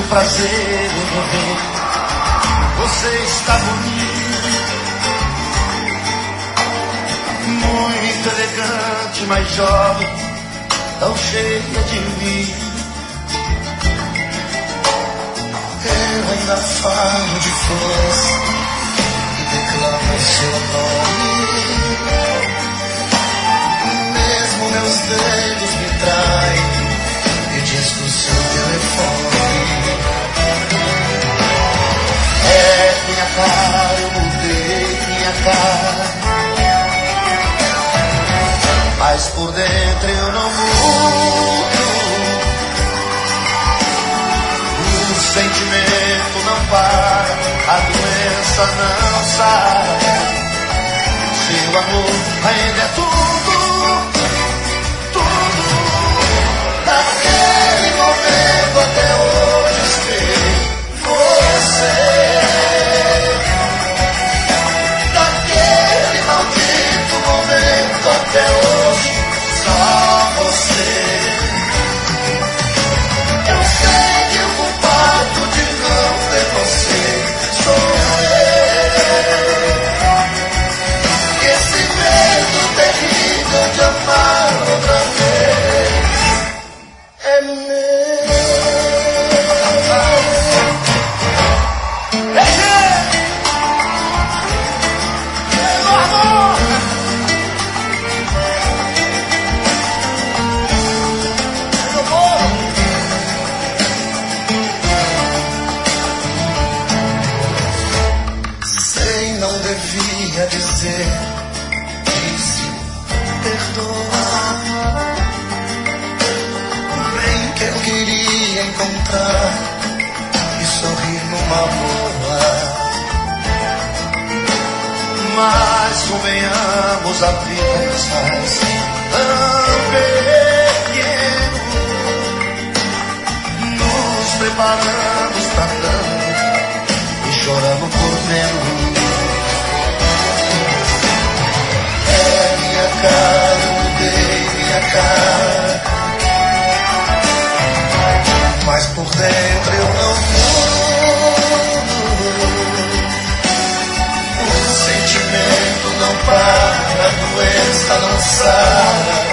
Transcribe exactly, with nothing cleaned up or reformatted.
prazer em ver. Você está bonita, muito elegante, mas jovem, tão cheia de mim. Eu ainda falo de flores e declamo seu nome. Mesmo meus dedos me traem e diz o seu telefone. É minha cara, eu mudei minha cara, mas por dentro eu não mudo. O sentimento não para, a doença não sai. Seu amor ainda é tudo, tudo. Naquele momento até hoje sei você. Naquele maldito momento até hoje só você. Eu sei que o culpado de não ter você sou eu. E esse medo terrível de amar outra vez é meu. Sei, não devia dizer, disse, perdoa. Bem que eu queria encontrar e sorrir numa boa. Mas convenhamos, a vida nos faz tão pequeno. Nos preparamos pra tanto e choramos por menos. É minha cara, eu mudei minha cara, mas por dentro eu não mudo. O sentimento não para, a doença não sai.